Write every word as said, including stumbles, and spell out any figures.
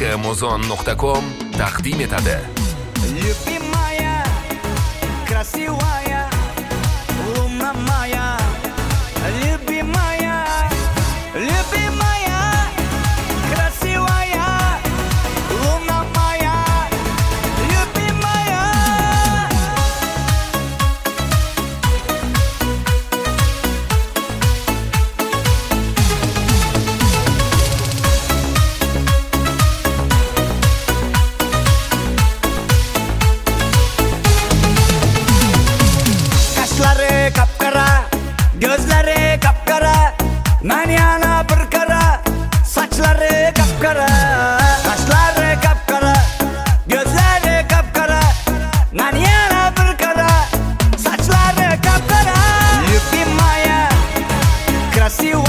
muzon nuqta com taqdim etadi. Любимая, красивая, луна моя, любимая, любимая, красивая, луна моя, любимая. Qoshlari qapqara, gözlari qapqara, men yana bir qara, sochlari qapqara. Qoshlari qapqara, gözlari qapqara, men yana bir qara, sochlari qapqara. Любимая, красивая.